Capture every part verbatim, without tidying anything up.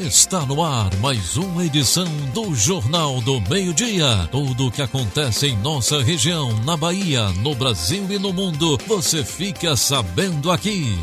Está no ar mais uma edição do Jornal do Meio-Dia. Tudo o que acontece em nossa região, na Bahia, no Brasil e no mundo, você fica sabendo aqui.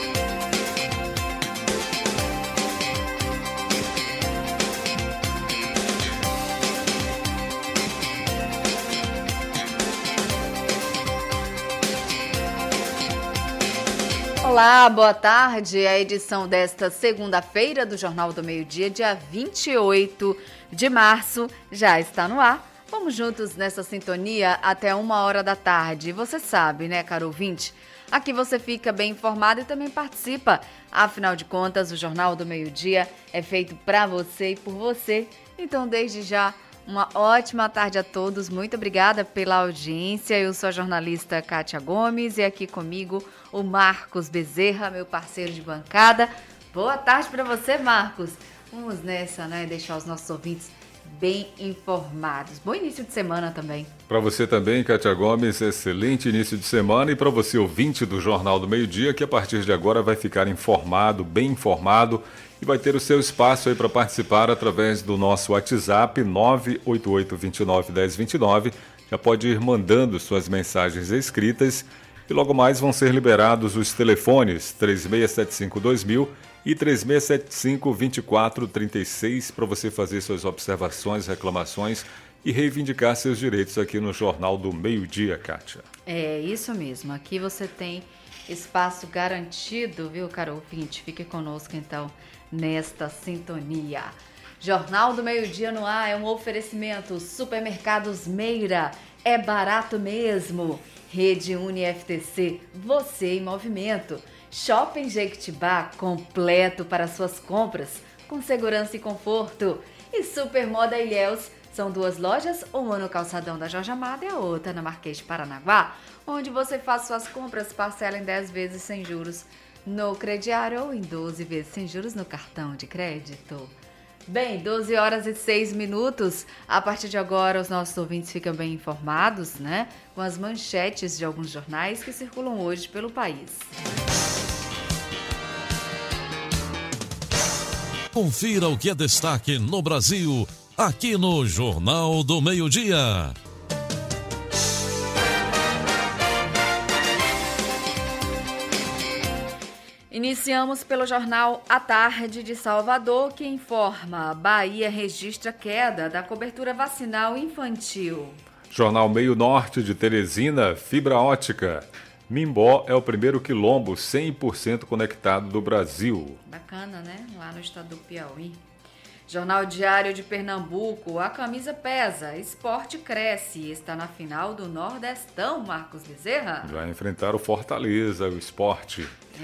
Olá, boa tarde. A edição desta segunda-feira do Jornal do Meio-Dia, dia vinte e oito de março, já está no ar. Vamos juntos nessa sintonia até uma hora da tarde. Você sabe, né, caro ouvinte? Aqui você fica bem informado e também participa. Afinal de contas, o Jornal do Meio-Dia é feito para você e por você. Então, desde já, uma ótima tarde a todos, muito obrigada pela audiência. Eu sou a jornalista Kátia Gomes e aqui comigo o Marcos Bezerra, meu parceiro de bancada. Boa tarde para você, Marcos. Vamos nessa, né? Deixar os nossos ouvintes bem informados. Bom início de semana também. Para você também, Kátia Gomes, excelente início de semana. E para você, ouvinte do Jornal do Meio-Dia, que a partir de agora vai ficar informado, bem informado, e vai ter o seu espaço aí para participar através do nosso WhatsApp nove oito oito, dois nove, um zero dois nove. Já pode ir mandando suas mensagens escritas e logo mais vão ser liberados os telefones três seis sete cinco dois mil e três seis sete cinco, dois quatro três seis para você fazer suas observações, reclamações e reivindicar seus direitos aqui no Jornal do Meio-Dia, Kátia. É isso mesmo. Aqui você tem espaço garantido, viu, caro ouvinte? Fique conosco, então, nesta sintonia. Jornal do Meio-Dia no ar é um oferecimento. Supermercados Meira, é barato mesmo. Rede Uni F T C, você em movimento. Shopping Jequitibá, completo para suas compras, com segurança e conforto. E Supermoda Ilhéus, são duas lojas, uma no calçadão da Jorge Amado e a outra na Marquês de Paranaguá, onde você faz suas compras, parcela em dez vezes sem juros no crediário ou em doze vezes sem juros no cartão de crédito. Bem, doze horas e seis minutos. A partir de agora, os nossos ouvintes ficam bem informados, né? Com as manchetes de alguns jornais que circulam hoje pelo país. Confira o que é destaque no Brasil, aqui no Jornal do Meio-Dia. Iniciamos pelo jornal A Tarde de Salvador, que informa: Bahia registra queda da cobertura vacinal infantil. Jornal Meio Norte de Teresina, fibra ótica. Mimbó é o primeiro quilombo cem por cento conectado do Brasil. Bacana, né? Lá no estado do Piauí. Jornal Diário de Pernambuco, a camisa pesa, esporte cresce, está na final do Nordestão, Marcos Bezerra. Vai enfrentar o Fortaleza, o esporte.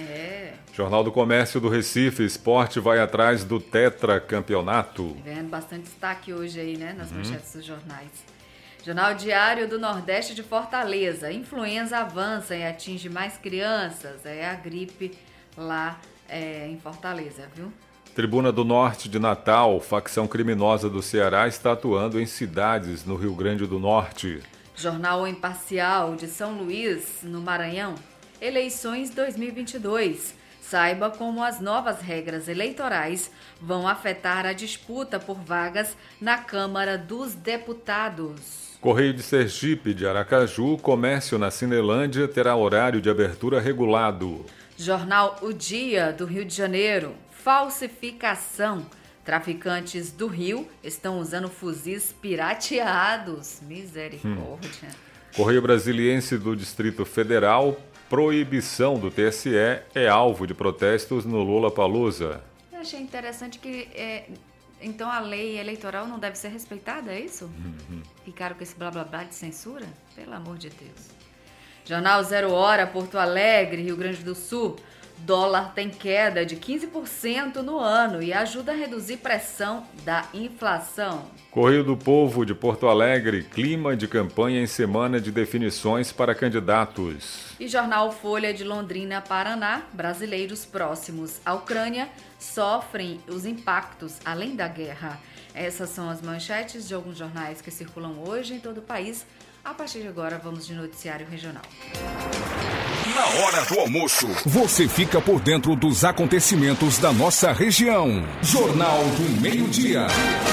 É. Jornal do Comércio do Recife, esporte vai atrás do tetracampeonato. Vendo bastante destaque hoje aí, né, nas uhum. manchetes dos jornais. Jornal Diário do Nordeste de Fortaleza, influenza avança e atinge mais crianças, é a gripe lá é, em Fortaleza, viu? Tribuna do Norte de Natal, facção criminosa do Ceará está atuando em cidades no Rio Grande do Norte. Jornal Imparcial de São Luís, no Maranhão, eleições dois mil e vinte e dois. Saiba como as novas regras eleitorais vão afetar a disputa por vagas na Câmara dos Deputados. Correio de Sergipe de Aracaju, comércio na Cinelândia terá horário de abertura regulado. Jornal O Dia do Rio de Janeiro, falsificação. Traficantes do Rio estão usando fuzis pirateados. Misericórdia. Hum. Correio Brasiliense do Distrito Federal, proibição do T S E é alvo de protestos no Lollapalooza. Eu achei interessante que, é, então, a lei eleitoral não deve ser respeitada, é isso? Uhum. Ficaram com esse blá blá blá de censura? Pelo amor de Deus. Jornal Zero Hora, Porto Alegre, Rio Grande do Sul. Dólar tem queda de quinze por cento no ano e ajuda a reduzir pressão da inflação. Correio do Povo de Porto Alegre, clima de campanha em semana de definições para candidatos. E Jornal Folha de Londrina, Paraná, brasileiros próximos à Ucrânia sofrem os impactos além da guerra. Essas são as manchetes de alguns jornais que circulam hoje em todo o país. A partir de agora, vamos de noticiário regional. Na hora do almoço, você fica por dentro dos acontecimentos da nossa região. Jornal do Meio-Dia.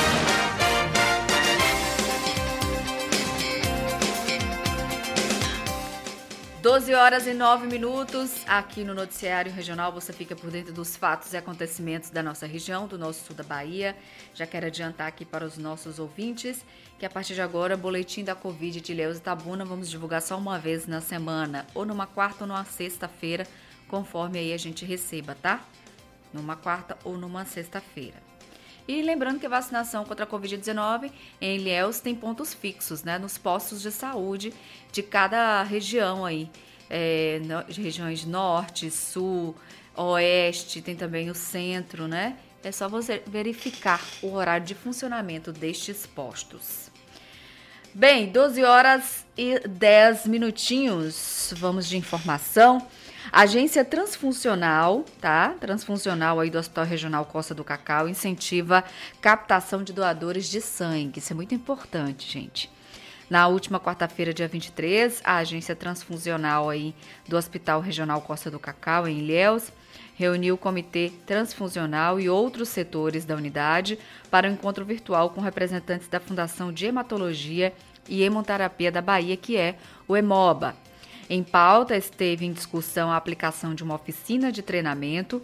doze horas e nove minutos, aqui no Noticiário Regional você fica por dentro dos fatos e acontecimentos da nossa região, do nosso sul da Bahia. Já quero adiantar aqui para os nossos ouvintes que a partir de agora, boletim da Covid de Ilhéus e Itabuna vamos divulgar só uma vez na semana, ou numa quarta ou numa sexta-feira, conforme aí a gente receba, tá? Numa quarta ou numa sexta-feira. E lembrando que a vacinação contra a covid dezenove em Ilhéus tem pontos fixos, né? Nos postos de saúde de cada região aí. É, no, regiões norte, sul, oeste, tem também o centro, né? É só você verificar o horário de funcionamento destes postos. Bem, doze horas e dez minutinhos. Vamos de informação. Agência Transfuncional, tá? Transfuncional aí do Hospital Regional Costa do Cacau incentiva captação de doadores de sangue. Isso é muito importante, gente. Na última quarta-feira, dia vinte e três, a Agência Transfuncional aí do Hospital Regional Costa do Cacau, em Ilhéus, reuniu o Comitê Transfuncional e outros setores da unidade para um encontro virtual com representantes da Fundação de Hematologia e Hemoterapia da Bahia, que é o Hemoba. Em pauta, esteve em discussão a aplicação de uma oficina de treinamento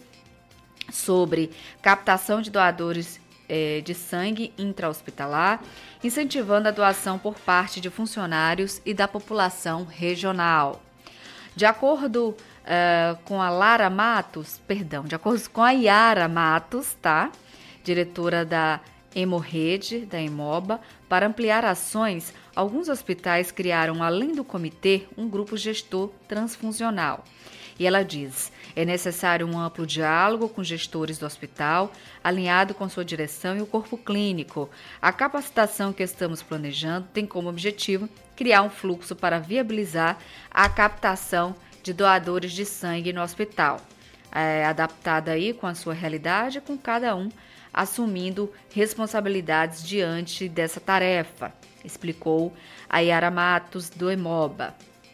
sobre captação de doadores eh, de sangue intra-hospitalar, incentivando a doação por parte de funcionários e da população regional. De acordo uh, com a Lara Matos, perdão, de acordo com a Yara Matos, tá? Diretora da Hemorrede, da Hemoba, para ampliar ações, alguns hospitais criaram, além do comitê, um grupo gestor transfuncional. E ela diz, é necessário um amplo diálogo com gestores do hospital, alinhado com sua direção e o corpo clínico. A capacitação que estamos planejando tem como objetivo criar um fluxo para viabilizar a captação de doadores de sangue no hospital, é, adaptada aí com a sua realidade, com cada um assumindo responsabilidades diante dessa tarefa, explicou a Yara Matos do Hemoba.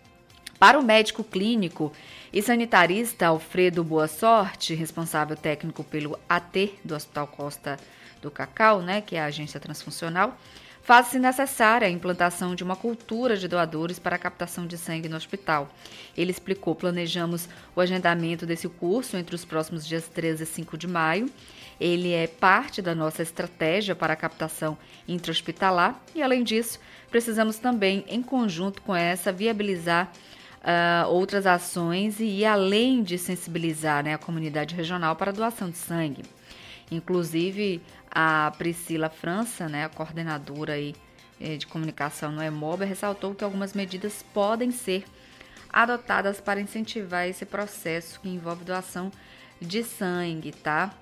Para o médico clínico e sanitarista Alfredo Boa Sorte, responsável técnico pelo A T do Hospital Costa do Cacau, né, que é a agência transfuncional, faz-se necessária a implantação de uma cultura de doadores para a captação de sangue no hospital. Ele explicou, planejamos o agendamento desse curso entre os próximos dias treze e cinco de maio. Ele é parte da nossa estratégia para a captação intra-hospitalar e, além disso, precisamos também, em conjunto com essa, viabilizar uh, outras ações e ir além de sensibilizar, né, a comunidade regional para a doação de sangue. Inclusive, a Priscila França, né, a coordenadora aí de comunicação no Hemoba, ressaltou que algumas medidas podem ser adotadas para incentivar esse processo que envolve doação de sangue, tá?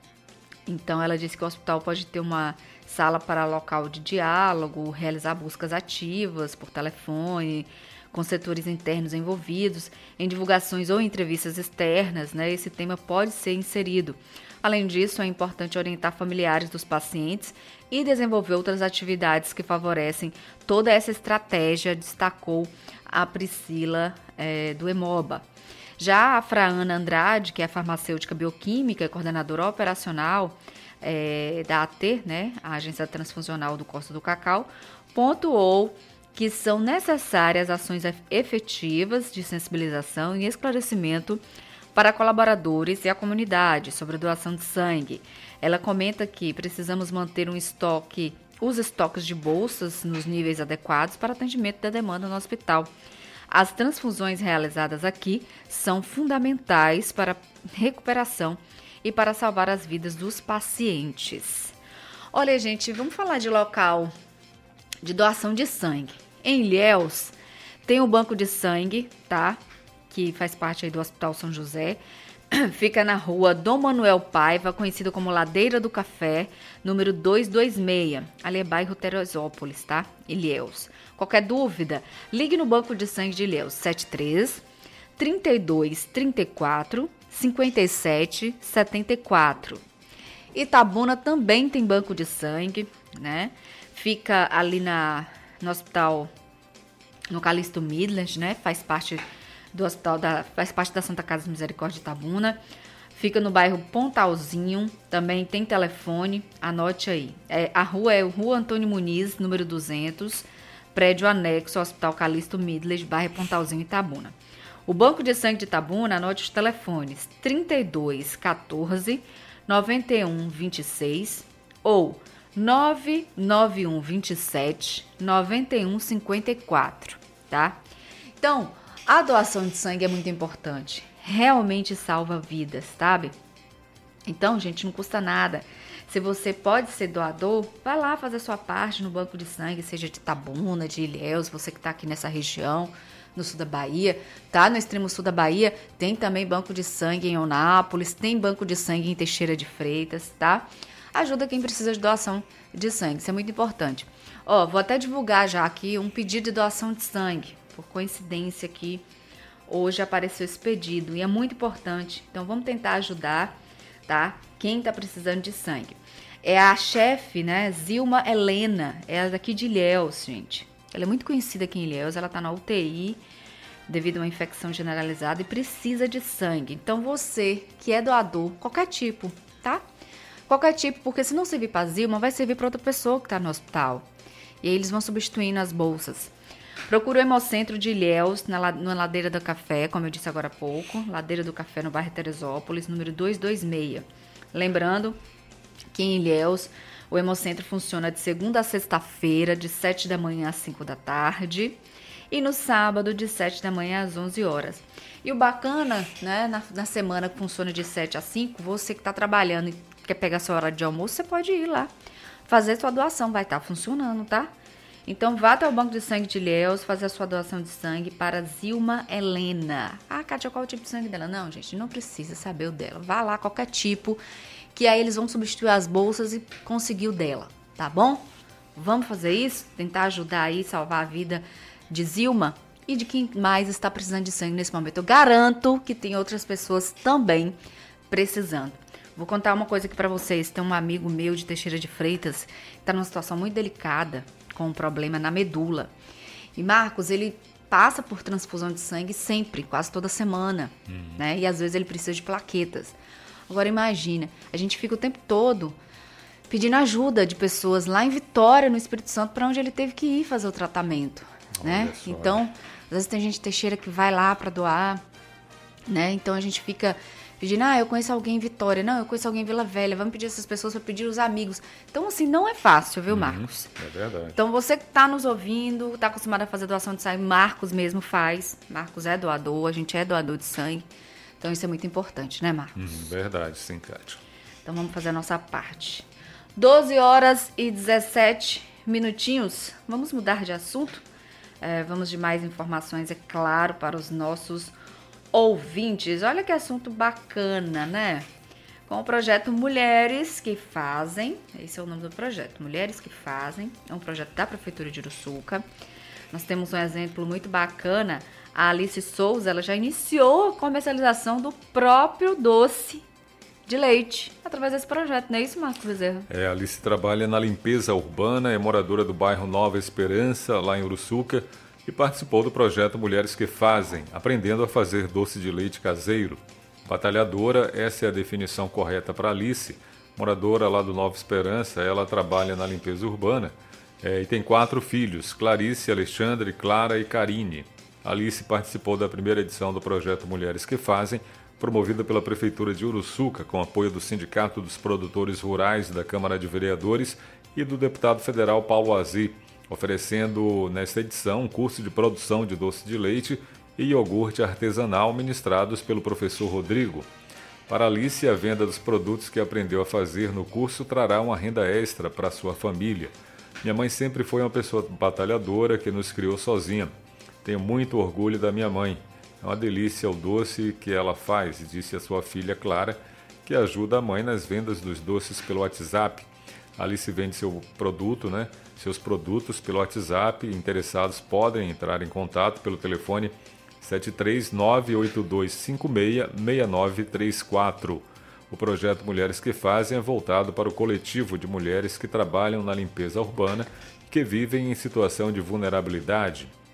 Então, ela disse que o hospital pode ter uma sala para local de diálogo, realizar buscas ativas por telefone, com setores internos envolvidos, em divulgações ou entrevistas externas, né? Esse tema pode ser inserido. Além disso, é importante orientar familiares dos pacientes e desenvolver outras atividades que favorecem toda essa estratégia, destacou a Priscila é, do Hemoba. Já a Fraana Andrade, que é farmacêutica bioquímica e coordenadora operacional é, da A T, né, a Agência Transfuncional do Costa do Cacau, pontuou que são necessárias ações efetivas de sensibilização e esclarecimento para colaboradores e a comunidade sobre a doação de sangue. Ela comenta que precisamos manter um estoque, os estoques de bolsas nos níveis adequados para atendimento da demanda no hospital. As transfusões realizadas aqui são fundamentais para a recuperação e para salvar as vidas dos pacientes. Olha, gente, vamos falar de local de doação de sangue. Em Ilhéus, tem o banco de sangue, tá? Que faz parte aí do Hospital São José. Fica na rua Dom Manuel Paiva, conhecido como Ladeira do Café, número duzentos e vinte e seis. Ali é bairro Teresópolis, tá? Ilhéus. Qualquer dúvida, ligue no Banco de Sangue de Ilhéus, setenta e três, trinta e dois, trinta e quatro, cinquenta e sete, setenta e quatro. Itabuna também tem banco de sangue, né? Fica ali na, no hospital, no Calixto Midland, né? Faz parte do hospital, da, faz parte da Santa Casa de Misericórdia de Itabuna. Fica no bairro Pontalzinho, também tem telefone, anote aí. É, a rua é Rua Antônio Muniz, número duzentos, prédio anexo ao Hospital Calixto Midley, bairro Pontalzinho, Itabuna. O Banco de Sangue de Itabuna, anote os telefones trinta e dois, quatorze, noventa e um, vinte e seis ou nove nove um, vinte e sete, noventa e um, cinquenta e quatro, tá? Então, a doação de sangue é muito importante. Realmente salva vidas, sabe? Então, gente, não custa nada. Se você pode ser doador, vai lá fazer a sua parte no banco de sangue, seja de Itabuna, de Ilhéus, você que está aqui nessa região, no sul da Bahia, tá? No extremo sul da Bahia, tem também banco de sangue em Onápolis, tem banco de sangue em Teixeira de Freitas, tá? Ajuda quem precisa de doação de sangue, isso é muito importante. Ó, vou até divulgar já aqui um pedido de doação de sangue, por coincidência aqui. Hoje apareceu esse pedido e é muito importante. Então, vamos tentar ajudar, tá? Quem tá precisando de sangue. É a chefe, né? Zilma Helena. Ela é daqui de Ilhéus, gente. Ela é muito conhecida aqui em Ilhéus. Ela tá na U T I devido a uma infecção generalizada e precisa de sangue. Então, você que é doador, qualquer tipo, tá? Qualquer tipo, porque se não servir pra Zilma, vai servir para outra pessoa que tá no hospital. E aí eles vão substituindo as bolsas. Procura o Hemocentro de Ilhéus, na, na Ladeira do Café, como eu disse agora há pouco. Ladeira do Café, no bairro Teresópolis, número duzentos e vinte e seis. Lembrando que em Ilhéus, o Hemocentro funciona de segunda a sexta-feira, de sete da manhã às cinco da tarde. E no sábado, de sete da manhã às onze horas. E o bacana, né, na, na semana que funciona de sete às cinco, você que está trabalhando e quer pegar sua hora de almoço, você pode ir lá fazer sua doação. Vai estar funcionando, tá? Então, vá até o Banco de Sangue de Ilhéus fazer a sua doação de sangue para Zilma Helena. Ah, Kátia, qual é o tipo de sangue dela? Não, gente, não precisa saber o dela. Vá lá, qualquer tipo, que aí eles vão substituir as bolsas e conseguir o dela, tá bom? Vamos fazer isso? Tentar ajudar aí, salvar a vida de Zilma e de quem mais está precisando de sangue nesse momento. Eu garanto que tem outras pessoas também precisando. Vou contar uma coisa aqui para vocês. Tem um amigo meu de Teixeira de Freitas que está numa situação muito delicada, com um problema na medula. E Marcos, ele passa por transfusão de sangue sempre, quase toda semana, uhum. né? E às vezes ele precisa de plaquetas. Agora imagina, a gente fica o tempo todo pedindo ajuda de pessoas lá em Vitória, no Espírito Santo, para onde ele teve que ir fazer o tratamento, Olha né? Só. Então, às vezes tem gente de Teixeira que vai lá para doar, né? Então a gente fica pedindo, ah, eu conheço alguém em Vitória, não, eu conheço alguém em Vila Velha, vamos pedir essas pessoas para pedir os amigos. Então, assim, não é fácil, viu, Marcos? Uhum, é verdade. Então, você que está nos ouvindo, está acostumado a fazer doação de sangue, Marcos mesmo faz. Marcos é doador, a gente é doador de sangue. Então, isso é muito importante, né, Marcos? Uhum, verdade, sim, Kátia. Então, vamos fazer a nossa parte. doze horas e dezessete minutinhos. Vamos mudar de assunto? É, vamos de mais informações, é claro, para os nossos ouvintes. Olha que assunto bacana, né? Com o projeto Mulheres que Fazem, esse é o nome do projeto, Mulheres que Fazem, é um projeto da Prefeitura de Uruçuca. Nós temos um exemplo muito bacana, a Alice Souza, ela já iniciou a comercialização do próprio doce de leite, através desse projeto, não é isso, Marcos Bezerra? É, a Alice trabalha na limpeza urbana, é moradora do bairro Nova Esperança, lá em Uruçuca, e participou do projeto Mulheres que Fazem, aprendendo a fazer doce de leite caseiro. Batalhadora, essa é a definição correta para Alice. Moradora lá do Nova Esperança, ela trabalha na limpeza urbana é, e tem quatro filhos, Clarice, Alexandre, Clara e Karine. Alice participou da primeira edição do projeto Mulheres que Fazem, promovida pela Prefeitura de Uruçuca, com apoio do Sindicato dos Produtores Rurais da Câmara de Vereadores e do deputado federal Paulo Azi, oferecendo nesta edição um curso de produção de doce de leite e iogurte artesanal ministrados pelo professor Rodrigo. Para Alice, a venda dos produtos que aprendeu a fazer no curso trará uma renda extra para sua família. Minha mãe sempre foi uma pessoa batalhadora que nos criou sozinha. Tenho muito orgulho da minha mãe. É uma delícia o doce que ela faz, disse a sua filha Clara, que ajuda a mãe nas vendas dos doces pelo WhatsApp. Alice vende seu produto, né? Seus produtos pelo WhatsApp. Interessados podem entrar em contato pelo telefone sete três nove oito dois cinco seis seis nove três quatro. O projeto Mulheres que Fazem é voltado para o coletivo de mulheres que trabalham na limpeza urbana e que vivem em situação de vulnerabilidade.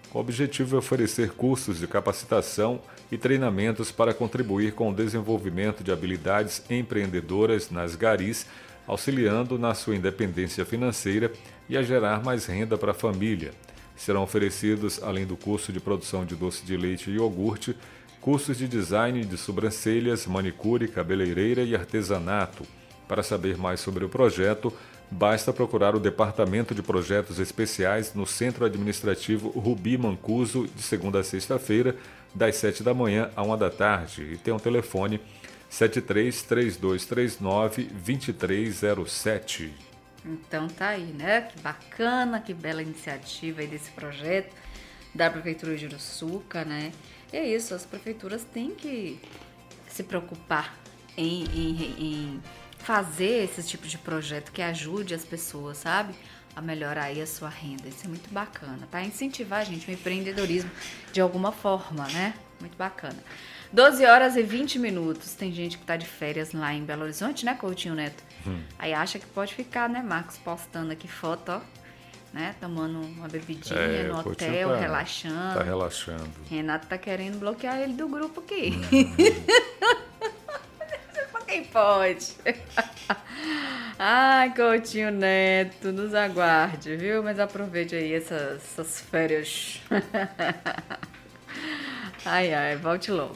O objetivo é oferecer cursos de capacitação e treinamentos para contribuir com o desenvolvimento de habilidades empreendedoras nas garis, auxiliando na sua independência financeira e a gerar mais renda para a família. Serão oferecidos, além do curso de produção de doce de leite e iogurte, cursos de design de sobrancelhas, manicure, cabeleireira e artesanato. Para saber mais sobre o projeto, basta procurar o Departamento de Projetos Especiais no Centro Administrativo Rubi Mancuso, de segunda a sexta-feira, das sete da manhã à uma da tarde, e tem um telefone sete três três dois três nove dois três zero sete. Então tá aí, né? Que bacana, que bela iniciativa aí desse projeto da Prefeitura de Uruçuca, né? E é isso, as prefeituras têm que se preocupar em, em, em fazer esse tipo de projeto que ajude as pessoas, sabe? A melhorar aí a sua renda. Isso é muito bacana, tá? Incentivar, gente, o empreendedorismo de alguma forma, né? Muito bacana. doze horas e vinte minutos. Tem gente que tá de férias lá em Belo Horizonte, né, Coutinho Neto? Hum. Aí acha que pode ficar, né, Marcos, postando aqui foto, ó, né, tomando uma bebidinha é, no hotel, tá, relaxando. Tá relaxando. Renato tá querendo bloquear ele do grupo aqui. Hum. Pra quem pode. Ai, Coutinho Neto, nos aguarde, viu? Mas aproveite aí essas, essas férias. Ai, ai, volte logo.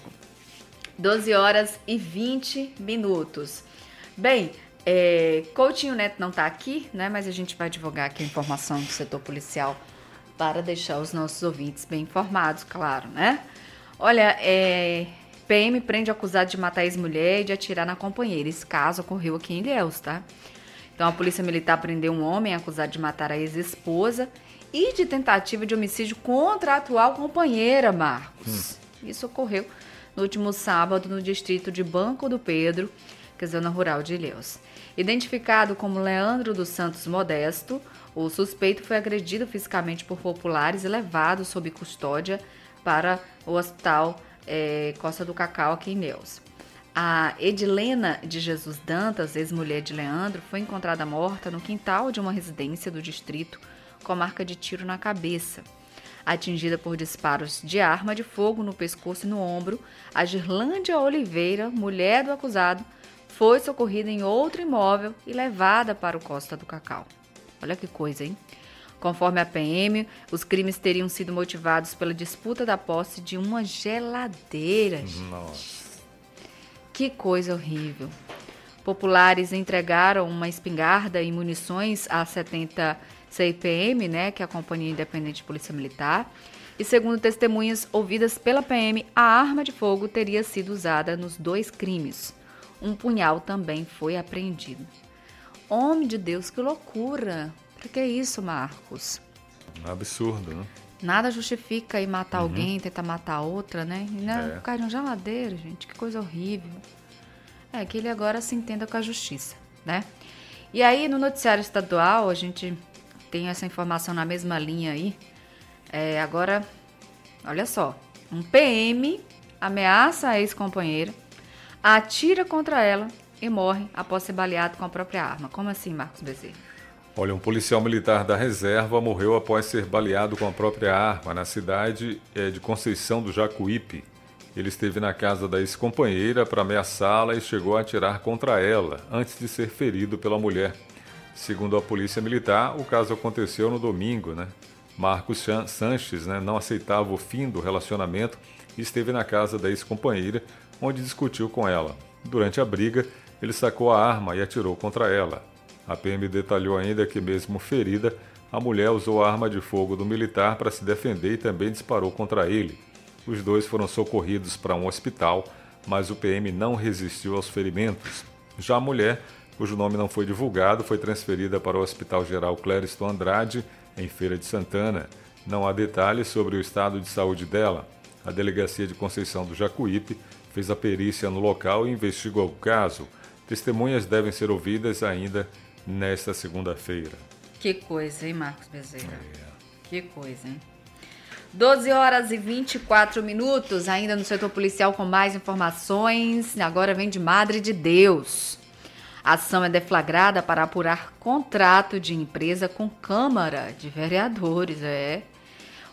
doze horas e vinte minutos. Bem, é, Coutinho Neto não tá aqui, né? Mas a gente vai divulgar aqui a informação do setor policial para deixar os nossos ouvintes bem informados, claro, né? Olha, é, P M prende acusado de matar ex-mulher e de atirar na companheira. Esse caso ocorreu aqui em Ilhéus, tá? Então, a Polícia Militar prendeu um homem acusado de matar a ex-esposa e de tentativa de homicídio contra a atual companheira, Marcos. Hum. Isso ocorreu no último sábado no distrito de Banco do Pedro, que é a zona rural de Ilhéus. Identificado como Leandro dos Santos Modesto, o suspeito foi agredido fisicamente por populares e levado sob custódia para o hospital é, Costa do Cacau, aqui em Ilhéus. A Edilena de Jesus Dantas, ex-mulher de Leandro, foi encontrada morta no quintal de uma residência do distrito com marca de tiro na cabeça. Atingida por disparos de arma de fogo no pescoço e no ombro, a Girlândia Oliveira, mulher do acusado, foi socorrida em outro imóvel e levada para o Costa do Cacau. Olha que coisa, hein? Conforme a P M, os crimes teriam sido motivados pela disputa da posse de uma geladeira. Nossa. Que coisa horrível. Populares entregaram uma espingarda e munições à setenta C I P M, né, que é a Companhia Independente de Polícia Militar. E segundo testemunhas ouvidas pela P M, a arma de fogo teria sido usada nos dois crimes. Um punhal também foi apreendido. Homem de Deus, que loucura! Por que isso, Marcos? Um absurdo, né? Nada justifica ir matar uhum. alguém, tentar matar outra, né? E não, é. Por causa de uma geladeira, gente, que coisa horrível. É, que ele agora se entenda com a justiça, né? E aí, no noticiário estadual, a gente tem essa informação na mesma linha aí. É, agora, olha só, um P M ameaça a ex-companheira, atira contra ela e morre após ser baleado com a própria arma. Como assim, Marcos Bezerra? Olha, um policial militar da reserva morreu após ser baleado com a própria arma na cidade de Conceição do Jacuípe. Ele esteve na casa da ex-companheira para ameaçá-la e chegou a atirar contra ela, antes de ser ferido pela mulher. Segundo a Polícia Militar, o caso aconteceu no domingo, né? Marcos Sanches, né, não aceitava o fim do relacionamento e esteve na casa da ex-companheira, onde discutiu com ela. Durante a briga, ele sacou a arma e atirou contra ela. A P M detalhou ainda que, mesmo ferida, a mulher usou a arma de fogo do militar para se defender e também disparou contra ele. Os dois foram socorridos para um hospital, mas o P M não resistiu aos ferimentos. Já a mulher, cujo nome não foi divulgado, foi transferida para o Hospital Geral Clériston Andrade, em Feira de Santana. Não há detalhes sobre o estado de saúde dela. A Delegacia de Conceição do Jacuípe fez a perícia no local e investigou o caso. Testemunhas devem ser ouvidas ainda nesta segunda-feira. Que coisa, hein, Marcos Bezerra? É. Que coisa, hein? doze horas e vinte e quatro minutos, ainda no setor policial com mais informações. Agora vem de Madre de Deus. A ação é deflagrada para apurar contrato de empresa com Câmara de Vereadores, é.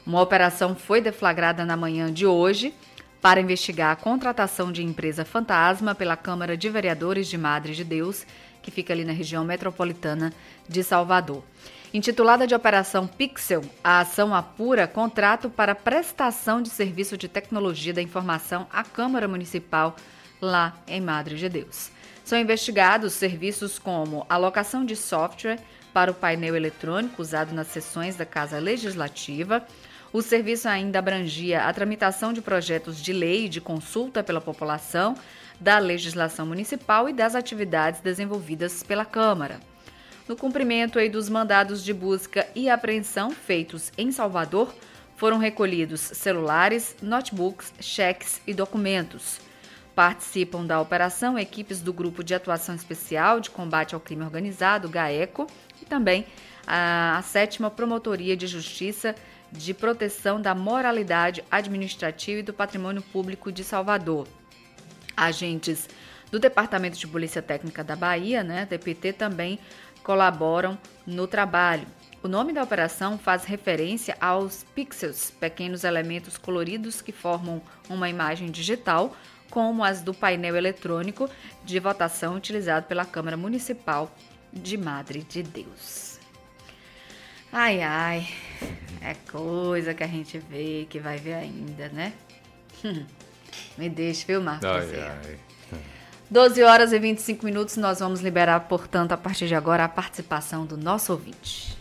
Uma operação foi deflagrada na manhã de hoje para investigar a contratação de empresa fantasma pela Câmara de Vereadores de Madre de Deus, que fica ali na região metropolitana de Salvador. Intitulada de Operação Pixel, a ação apura contrato para prestação de serviço de tecnologia da informação à Câmara Municipal lá em Madre de Deus. São investigados serviços como alocação de software para o painel eletrônico usado nas sessões da Casa Legislativa. O serviço ainda abrangia a tramitação de projetos de lei e de consulta pela população, da legislação municipal e das atividades desenvolvidas pela Câmara. No cumprimento aí dos mandados de busca e apreensão feitos em Salvador, foram recolhidos celulares, notebooks, cheques e documentos. Participam da operação equipes do Grupo de Atuação Especial de Combate ao Crime Organizado, GAECO, e também a, a sétima Promotoria de Justiça de Proteção da Moralidade Administrativa e do Patrimônio Público de Salvador. Agentes do Departamento de Polícia Técnica da Bahia, né, D P T, também colaboram no trabalho. O nome da operação faz referência aos pixels, pequenos elementos coloridos que formam uma imagem digital, como as do painel eletrônico de votação utilizado pela Câmara Municipal de Madre de Deus. Ai, ai, é coisa que a gente vê, que vai ver ainda, né? Me deixa, viu, Marcos? Ai, ai. doze horas e vinte e cinco minutos, nós vamos liberar, portanto, a partir de agora, a participação do nosso ouvinte.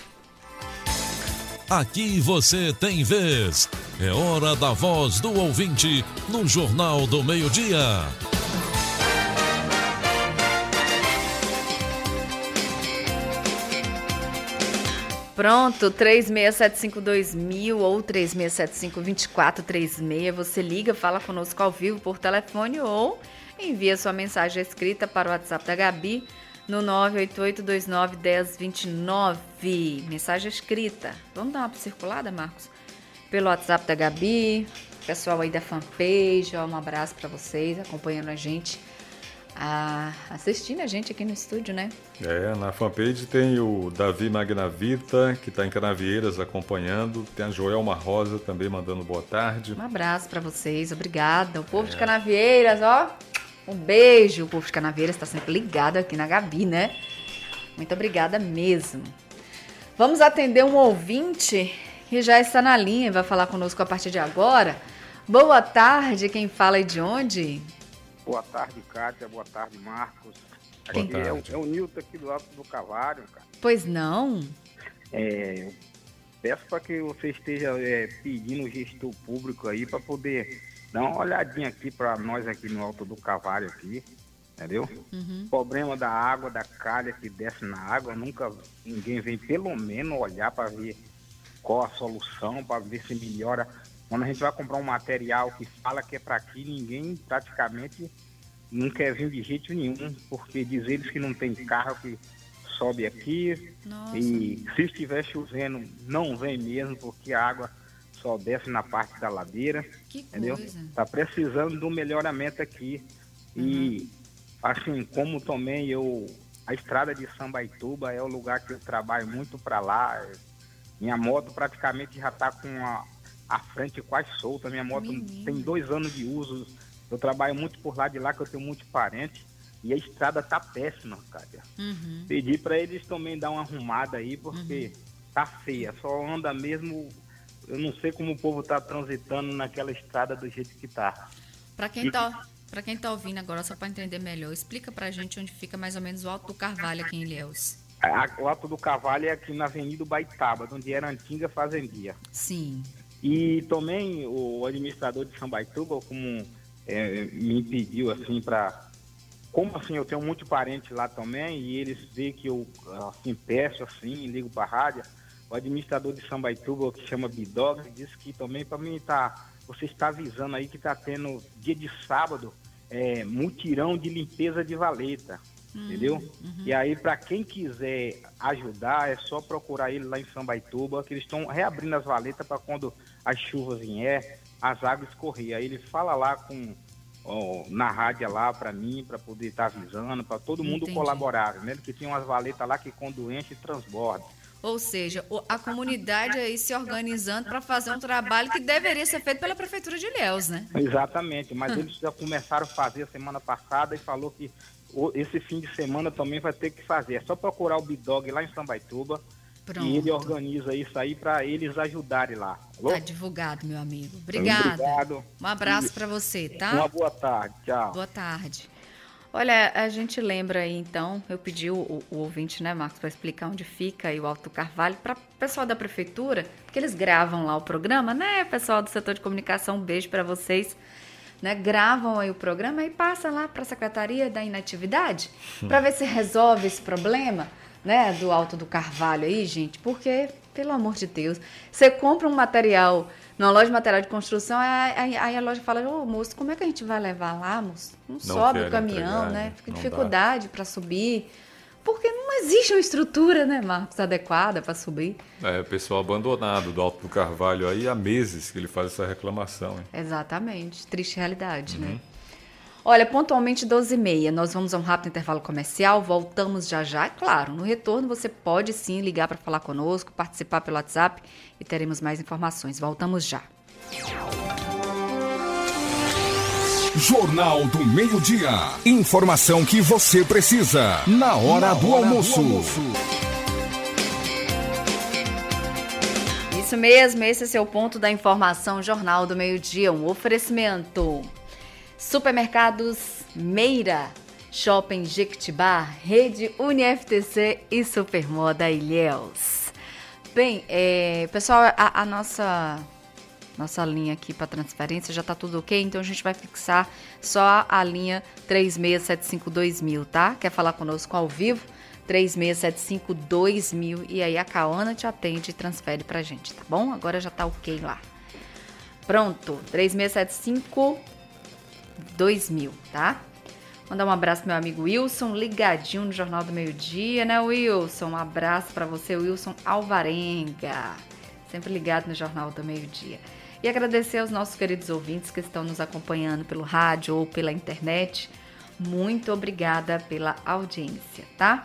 Aqui você tem vez. É hora da voz do ouvinte no Jornal do Meio-Dia. Pronto, três seis sete cinco dois mil ou três seis sete cinco dois quatro três seis. Você liga, fala conosco ao vivo por telefone ou envia sua mensagem escrita para o WhatsApp da Gabi no nove oito oito dois nove um zero dois nove. Mensagem escrita. Vamos dar uma circulada, Marcos? Pelo WhatsApp da Gabi, pessoal aí da fanpage, ó, um abraço para vocês, acompanhando a gente, a, assistindo a gente aqui no estúdio, né? É, na fanpage tem o Davi Magnavita, que está em Canavieiras acompanhando, tem a Joelma Rosa também mandando boa tarde. Um abraço para vocês, obrigada. O povo é. de Canavieiras, ó, um beijo. O povo de Canavieiras está sempre ligado aqui na Gabi, né? Muito obrigada mesmo. Vamos atender um ouvinte que já está na linha e vai falar conosco a partir de agora. Boa tarde, quem fala e de onde? Boa tarde, Kátia. Boa tarde, Marcos. Boa aqui tarde. É, o, é o Nilton aqui do Alto do Calvário, cara. Pois não? É, eu peço para que você esteja é, pedindo o gestor público aí para poder dar uma olhadinha aqui para nós aqui no Alto do Calvário aqui, entendeu? Uhum. Problema da água, da calha que desce na água, nunca ninguém vem pelo menos olhar para ver qual a solução, para ver se melhora. Quando a gente vai comprar um material que fala que é para aqui, ninguém praticamente não quer vir de jeito nenhum, porque diz eles que não tem carro que sobe aqui. Nossa. E se estiver chovendo, não vem mesmo, porque a água só desce na parte da ladeira. Que entendeu? coisa. Tá precisando de um melhoramento aqui. Uhum. E assim, como também eu... A estrada de Sambaituba é o lugar que eu trabalho muito para lá. Minha moto praticamente já está com a, a frente quase solta. Minha moto Menino. tem dois anos de uso. Eu trabalho muito por lá de lá, que eu tenho muitos parentes. E a estrada tá péssima, Kátia. Uhum. Pedi para eles também dar uma arrumada aí, porque Uhum. tá feia. Só anda mesmo... Eu não sei como o povo tá transitando naquela estrada do jeito que tá. Para quem tá, para quem tá ouvindo agora, só para entender melhor, explica pra gente onde fica mais ou menos o Alto do Carvalho aqui em Ilhéus. A, o Alto do Carvalho é aqui na Avenida Baitaba, onde era a antiga fazendia. Sim. E também o administrador de Sambaituba, como é, me pediu assim para... Como assim, eu tenho muito parente lá também, e eles veem que eu assim, peço assim, ligo para a rádio. O administrador de Sambaituba, que chama Bidog, disse que também para mim tá... Você está avisando aí que está tendo dia de sábado é, mutirão de limpeza de valeta. Hum, entendeu? Uhum. E aí, para quem quiser ajudar, é só procurar ele lá em Sambaituba, que eles estão reabrindo as valetas para quando as chuvas vier, as águas escorrer. Aí ele fala lá com, ó, na rádio lá para mim, para poder estar tá avisando, para todo mundo Entendi. Colaborar, né? Que tem umas valetas lá que quando enche, transborda. Ou seja, a comunidade aí se organizando para fazer um trabalho que deveria ser feito pela Prefeitura de Ilhéus, né? Exatamente, mas eles já começaram a fazer a semana passada e falou que esse fim de semana também vai ter que fazer. É só procurar o Bidog lá em Sambaituba. Pronto. E ele organiza isso aí para eles ajudarem lá. Alô? Tá divulgado, meu amigo. Obrigada. Obrigado. Um abraço para você, tá? Uma boa tarde. Tchau. Boa tarde. Olha, a gente lembra aí, então, eu pedi o, o, o ouvinte, né, Marcos, para explicar onde fica aí o Alto do Carvalho para o pessoal da prefeitura, porque eles gravam lá o programa, né, pessoal do setor de comunicação, um beijo para vocês, né, gravam aí o programa e passa lá para a Secretaria da Inatividade para ver se resolve esse problema, né, do Alto do Carvalho aí, gente, porque, pelo amor de Deus, você compra um material numa loja de material de construção, aí, aí a loja fala, ô, moço, como é que a gente vai levar lá, moço? Não, não sobe o caminhão, entregar, né? Fica dificuldade para subir. Porque não existe uma estrutura, né, Marcos, adequada para subir. É, o pessoal abandonado do Alto do Carvalho aí há meses que ele faz essa reclamação. Hein? Exatamente. Triste realidade, uhum. né? Olha, pontualmente doze e meia, nós vamos a um rápido intervalo comercial, voltamos já já. É claro, no retorno você pode sim ligar para falar conosco, participar pelo WhatsApp e teremos mais informações. Voltamos já. Jornal do Meio-Dia. Informação que você precisa na hora, na do, hora almoço. do almoço. Isso mesmo, esse é seu ponto da informação, Jornal do Meio-Dia, um oferecimento. Supermercados Meira, Shopping Jequitibá, Rede UniFTC e Supermoda Ilhéus. Bem, é, pessoal, a, a nossa, nossa linha aqui para transferência já está tudo ok, então a gente vai fixar só a linha três seis sete cinco dois mil, tá? Quer falar conosco ao vivo? três seis sete cinco dois mil e aí a Cauana te atende e transfere pra gente, tá bom? Agora já tá ok lá. Pronto, três seis sete cinco dois mil, tá? Mandar um abraço pro meu amigo Wilson, ligadinho no Jornal do Meio-Dia, né, Wilson? Um abraço para você, Wilson Alvarenga, sempre ligado no Jornal do Meio-Dia. E agradecer aos nossos queridos ouvintes que estão nos acompanhando pelo rádio ou pela internet. Muito obrigada pela audiência, tá?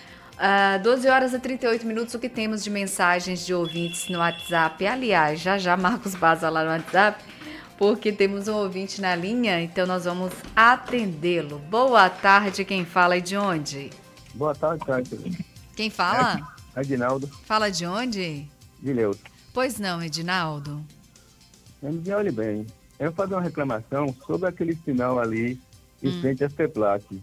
Uh, doze horas e trinta e oito minutos, o que temos de mensagens de ouvintes no WhatsApp. Aliás, já já Marcos Baza lá no WhatsApp, porque temos um ouvinte na linha, então nós vamos atendê-lo. Boa tarde, quem fala e de onde? Boa tarde, Cássio. Quem fala? É Edinaldo. Fala de onde? De Ilhéus. Pois não, Edinaldo. Me olhe bem, eu vou fazer uma reclamação sobre aquele sinal ali em hum. frente à CEPLAC.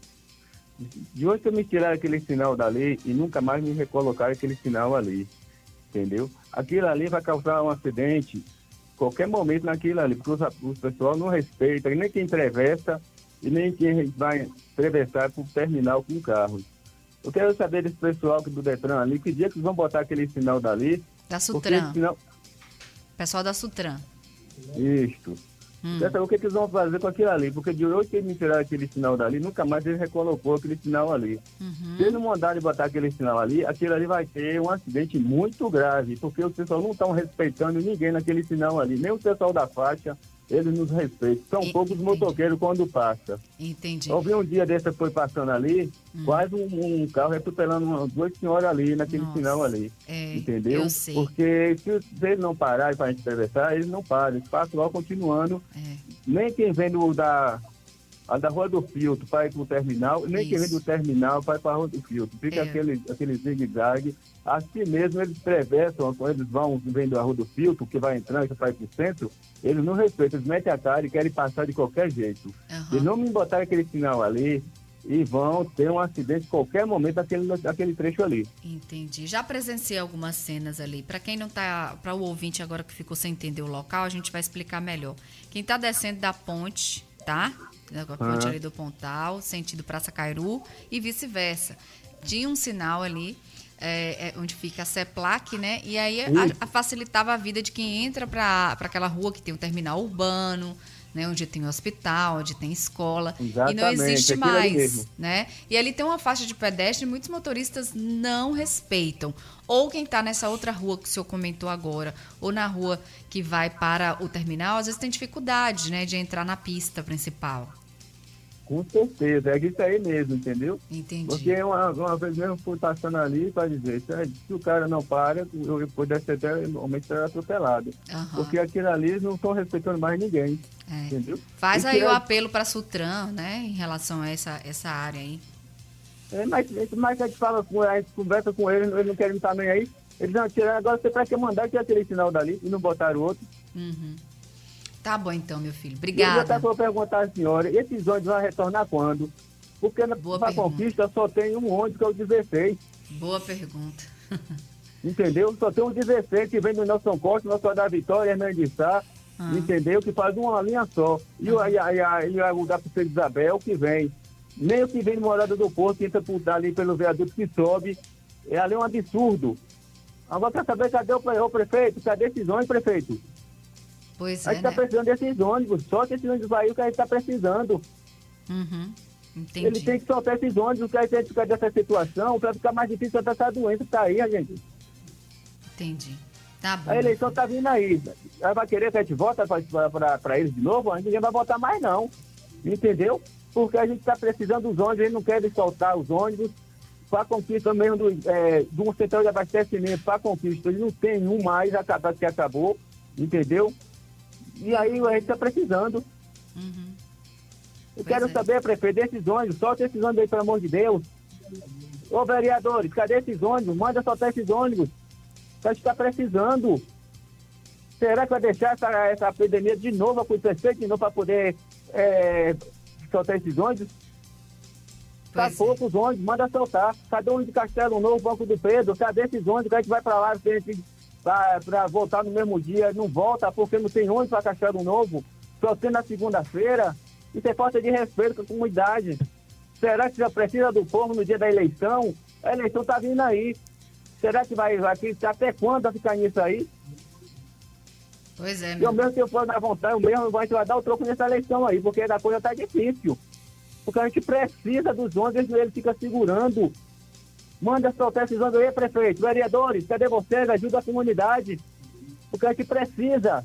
De hoje que me tiraram aquele sinal dali e nunca mais me recolocaram aquele sinal ali, entendeu? Aquilo ali vai causar um acidente qualquer momento naquilo ali, porque o pessoal não respeita, nem quem atravessa e nem quem vai atravessar para o terminal com carros. Eu quero saber desse pessoal do Detran ali, que dia que eles vão botar aquele sinal dali. Da Sutran. Sinal... Pessoal da Sutran. Isto. Hum. Quero saber o que, que eles vão fazer com aquilo ali, porque de hoje que eles me tiraram aquele sinal dali, nunca mais ele recolocou aquele sinal ali. Uhum. Se eles não mandarem botar aquele sinal ali, aquilo ali vai ter um acidente muito grave, porque os pessoal não estão respeitando ninguém naquele sinal ali, nem o pessoal da faixa, eles nos respeitam. São e, poucos entendi. motoqueiros quando passa. Entendi. Eu vi um dia desse que foi passando ali, hum. quase um, um carro atropelando umas duas senhoras ali, naquele Nossa. sinal ali. É, entendeu? Eu sei. Porque se eles não pararem para a gente atravessar, eles não param. Eles passam lá continuando. É. Nem quem vem do, da, da Rua do Filtro para ir para o terminal, nem Isso. quem vem do terminal para ir para a Rua do Filtro. Fica é. aquele, aquele zigue-zague. Assim mesmo eles atravessam, quando eles vão, vem da Rua do Filtro, que vai entrando, que vai para o centro, eles não respeitam, eles metem a cara e querem passar de qualquer jeito. Uhum. Eles não me botaram aquele sinal ali e vão ter um acidente em qualquer momento daquele, daquele trecho ali. Entendi. Já presenciei algumas cenas ali. Para quem não tá, para o ouvinte agora que ficou sem entender o local, a gente vai explicar melhor. Quem tá descendo da ponte, tá? Da ponte uhum. ali do Pontal, sentido Praça Cairu e vice-versa. Tinha um sinal ali, É, é, onde fica a CEPLAC, né? E aí a, a facilitava a vida de quem entra para aquela rua que tem um terminal urbano, né? Onde tem um hospital, onde tem escola. Exatamente, e não existe mais, né? E ali tem uma faixa de pedestre e muitos motoristas não respeitam. Ou quem está nessa outra rua que o senhor comentou agora, ou na rua que vai para o terminal, às vezes tem dificuldade, né? De entrar na pista principal. Com certeza, é isso aí mesmo, entendeu? Entendi. Porque uma, uma vez mesmo fui passando ali para dizer, se o cara não para, eu, eu pudesse ser até realmente ser atropelado. Uhum. Porque aquilo ali não estão respeitando mais ninguém, É. entendeu? Faz E aí que o é- apelo para Sutran, né, em relação a essa, essa área aí. É, mas, mas a gente fala com a gente conversa com eles, eles não querem estar nem aí. Eles não tiraram, agora você para que mandar tirar aquele sinal dali e não botaram outro. Uhum. Tá bom então, meu filho. E eu Obrigada. até vou perguntar à senhora, esses ônibus vão retornar quando? Porque na Boa pra pergunta. Conquista só tem um ônibus que é o dezesseis, Boa pergunta. entendeu? Só tem um dezesseis que vem do Nelson Costa, Nossa da Vitória, Hernandes de Sá, Ah. entendeu? Que faz uma linha só. E o, e a, e a, e a, o da Princesa Isabel que vem. Nem o que vem de Morada do Porto, que entra por ali pelo viaduto que sobe, é ali um absurdo. Agora quer saber cadê o, pre- o prefeito? Cadê esses ônibus, prefeito? Pois A é, gente está né? precisando desses ônibus, só que esses ônibus aí que a gente está precisando. Uhum. Entendi. Ele tem que soltar esses ônibus que a gente ficar dessa situação para ficar mais difícil tratar essa doença que tá aí, a gente. Entendi. Tá bom. A eleição tá vindo aí. Ela vai querer que a gente vote para eles de novo? A gente ninguém vai votar mais, não. Entendeu? Porque a gente está precisando dos ônibus, eles não querem soltar os ônibus. Para a conquista mesmo do, é, de um central de abastecimento para a conquista, ele não tem um mais, acabado que acabou, entendeu? E aí a gente está precisando. Uhum. Eu Pois quero é. saber, prefeito, desses ônibus, solta esses ônibus aí, pelo amor de Deus. Ô, vereadores, cadê esses ônibus? Manda soltar esses ônibus. A gente está precisando. Será que vai deixar essa, essa epidemia de novo acontecer de novo para poder é, soltar esses ônibus? Tá Pois é. poucos ônibus, manda soltar. Cadê o ônibus de Castelo Novo, Banco do Pedro? Cadê esses ônibus que a gente vai para lá para voltar no mesmo dia? Não volta porque não tem ônibus para Castelo Novo. Só tem na segunda-feira. Isso é falta de respeito com a comunidade. Será que já precisa do povo no dia da eleição? A eleição tá vindo aí. Será que vai, vai até quando vai ficar nisso aí? Pois é, Eu meu. mesmo, se eu for na vontade, eu mesmo a gente vai dar o troco nessa eleição aí, porque a coisa tá difícil. Porque a gente precisa dos ônibus, ele fica segurando. Manda soltar esses ônibus aí, prefeito. Vereadores, cadê vocês? Ajuda a comunidade. Porque a gente precisa.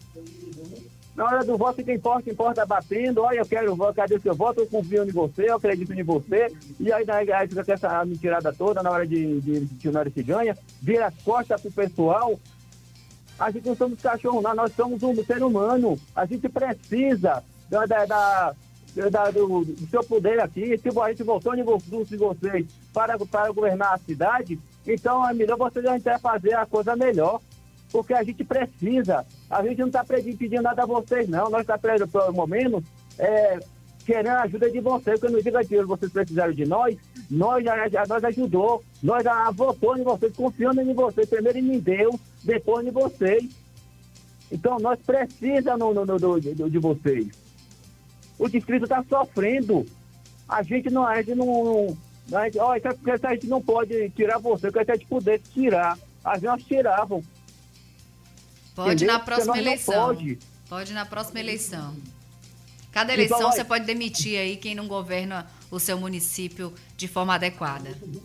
Na hora do voto, quem importa, importa batendo. Olha, eu quero, cadê o seu voto? Eu confio em você, eu acredito em você. E aí, aí fica com essa mentirada toda na hora de, de, de, na hora que ganha. Vira as costas pro pessoal. A gente não somos cachorro, não, nós somos um ser humano. A gente precisa da, da, da, da- do, do seu poder aqui. Se a gente voltou de vocês para, para governar a cidade, então é melhor vocês até fazer a coisa melhor. Porque a gente precisa. A gente não está pedindo nada a vocês, não. Nós estamos, pelo menos, é, querendo a ajuda de vocês. Quando eu digo que vocês precisaram de nós, nós já, já nós ajudou. Nós já votou em vocês, confiando em vocês. Primeiro em Deus, depois em vocês. Então, nós precisamos no, no, no, do, do, de vocês. O distrito está sofrendo. A gente não... A gente não a gente, ó, a gente não pode tirar você, porque se a gente pudesse tirar, a gente nós tiravam. Pode Entendeu? na próxima Porque nós não eleição. pode. Pode na próxima eleição. Cada Então, eleição olha- você pode demitir aí quem não governa o seu município de forma adequada.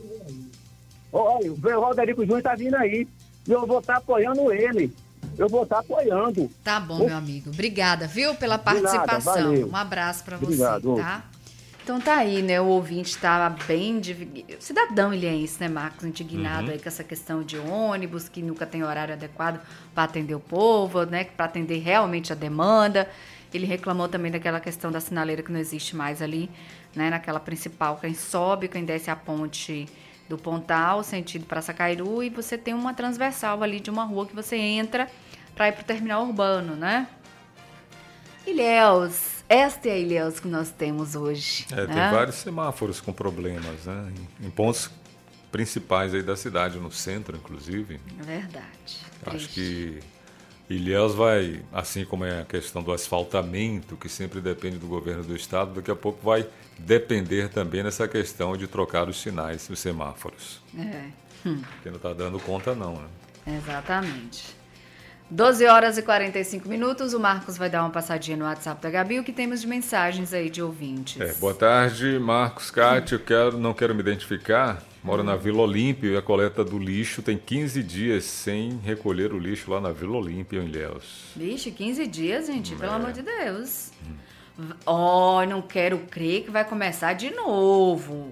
Olha, o Roderico Júnior está vindo aí. E eu vou estar apoiando ele. Eu vou estar apoiando. Tá bom, meu amigo. Obrigada, viu, pela De nada, participação. valeu. Um abraço pra você, Obrigado. tá? Então tá aí, né? O ouvinte tá bem... div- Cidadão ilhéense, né, Marcos? Indignado aí com essa questão de ônibus, que nunca tem horário adequado para atender o povo, né? Para atender realmente a demanda. Ele reclamou também daquela questão da sinaleira que não existe mais ali, né? Naquela principal, quem sobe, quem desce a ponte do Pontal, sentido Praça Cairu, e você tem uma transversal ali de uma rua que você entra para ir pro terminal urbano, né? Ilhéus, esta é a Ilhéus que nós temos hoje. É, né? tem vários semáforos com problemas, né? Em, em pontos principais aí da cidade, no centro, inclusive. É verdade. Acho Triste. que Ilhéus vai, assim como é a questão do asfaltamento, que sempre depende do governo do estado, daqui a pouco vai depender também nessa questão de trocar os sinais, os semáforos. É, hum, Porque não está dando conta não, né? exatamente. doze horas e quarenta e cinco minutos, o Marcos vai dar uma passadinha no WhatsApp da Gabi, o que temos de mensagens aí de ouvintes. É, boa tarde, Marcos, Cátia, eu quero, não quero me identificar, moro na Vila Olímpia e a coleta do lixo tem quinze dias sem recolher o lixo lá na Vila Olímpia, em Ilhéus. Vixe, quinze dias, gente, pelo É. amor de Deus. Ó, oh, não quero crer que vai começar de novo,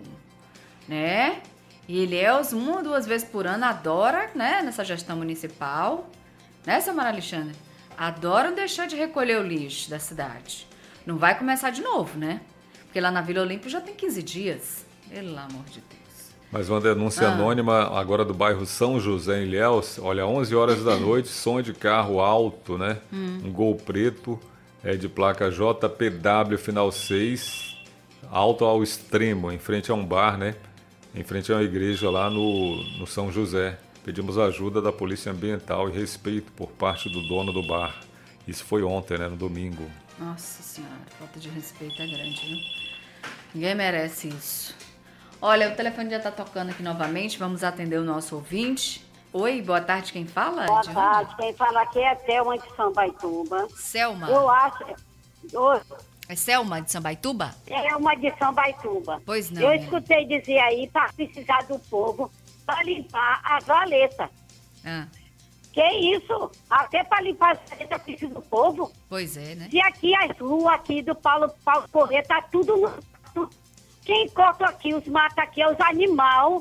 né? E Ilhéus, uma ou duas vezes por ano, adora, né, nessa gestão municipal, né, seu Maria Alexandre? Adoram deixar de recolher o lixo da cidade. Não vai começar de novo, né? Porque lá na Vila Olímpia já tem quinze dias. Pelo amor de Deus. Mas uma denúncia ah. anônima agora do bairro São José, em Ilhéus. Olha, onze horas da noite, som de carro alto, né? Hum. Um Gol preto, é de placa J P W final seis, alto ao extremo, em frente a um bar, né? Em frente a uma igreja lá no, no São José. Pedimos ajuda da Polícia Ambiental e respeito por parte do dono do bar. Isso foi ontem, né? No domingo. Nossa Senhora, falta de respeito é grande, viu? Ninguém merece isso. Olha, o telefone já está tocando aqui novamente. Vamos atender o nosso ouvinte. Oi, boa tarde, quem fala? Boa tarde, quem fala aqui é Thelma de Sambaituba. Selma? Eu acho... Oi. É Selma de Sambaituba? É uma de Sambaituba. Pois não. Eu né? escutei dizer aí para precisar do povo para limpar as valetas. Ah. Que isso? Até para limpar as valetas precisa do povo? Pois é, né? E aqui as ruas aqui do Paulo, Paulo Corrêa tá tudo no... Quem corta aqui, os mata aqui é os animais.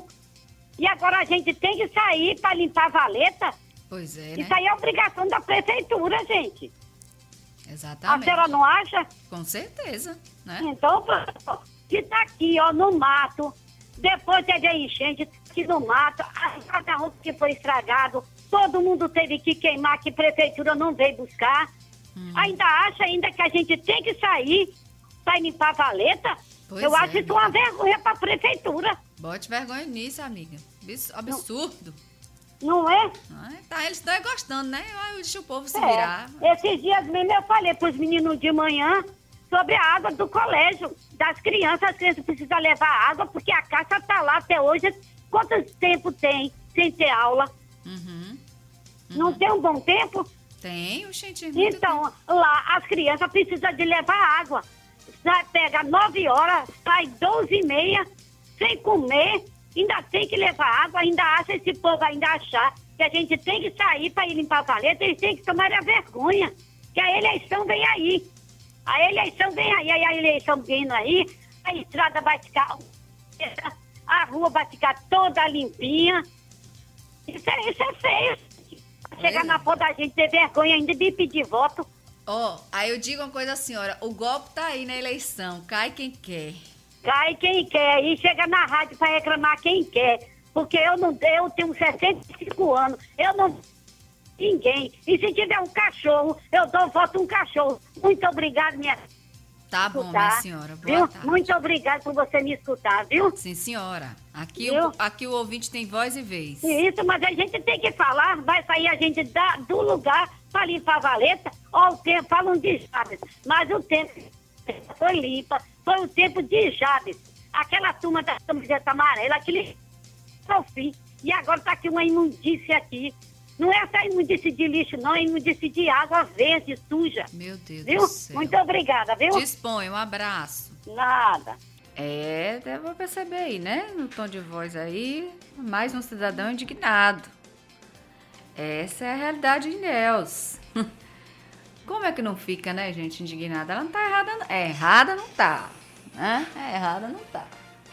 E agora a gente tem que sair para limpar a valeta? Pois é, né? Isso aí é obrigação da prefeitura, gente. Exatamente. A senhora não acha? Com certeza, né? Então, que tá aqui, ó, no mato, depois teve a enchente, aqui no mato, cada roupa que foi estragado, todo mundo teve que queimar, que a prefeitura não veio buscar. Hum. Ainda acha ainda que a gente tem que sair para limpar a valeta? Pois Eu é, acho isso uma vergonha para a prefeitura. Bote vergonha nisso, amiga. Absurdo. Não, não é? Ah, tá, eles estão gostando, né? Deixa o povo se é. virar. Esses dias mesmo eu falei para os meninos de manhã sobre a água do colégio, das crianças. As crianças precisam levar água porque a caixa está lá até hoje. Quanto tempo tem sem ter aula? Uhum. Uhum. Não tem um bom tempo? Tem, gente. Então, tempo. Lá as crianças precisam de levar água. Pega nove horas, sai doze e meia, sem comer, ainda tem que levar água, ainda acha esse povo ainda achar que a gente tem que sair para ir limpar a valeta, eles têm que tomar a vergonha, que a eleição vem aí. A eleição vem aí, aí a eleição vindo aí, a estrada vai ficar, a rua vai ficar toda limpinha. Isso é, isso é feio. Chegar é. na porta da gente ter vergonha ainda de pedir voto. Ó, oh, aí eu digo uma coisa à senhora, o golpe tá aí na eleição, cai quem quer. Cai quem quer, e chega na rádio para reclamar quem quer, porque eu não eu tenho sessenta e cinco anos, eu não ninguém, e se tiver um cachorro, eu dou voto um cachorro. Muito obrigada, minha Tá bom, escutar, minha senhora, boa viu? tarde. Muito obrigada por você me escutar, viu? Sim, senhora, aqui, o, aqui o ouvinte tem voz e vez. Isso, mas a gente tem que falar, vai sair a gente da, do lugar para limpar a valeta, ó, o tempo, falam de Jabes, mas o tempo foi limpa, foi o tempo de Jabes, aquela turma da camiseta amarela, aquele ao fim, e agora tá aqui uma imundícia aqui, não é essa imundície de lixo não, é imundície de água verde, suja. Meu Deus viu? do céu. Muito obrigada, viu? Dispõe, um abraço. Nada. É, devo perceber aí, né, no tom de voz aí, mais um cidadão indignado. Essa é a realidade de Ilhéus. Como é que não fica, né, gente, indignada? Ela não tá errada, não. É errada, não tá. Né? É errada, não tá.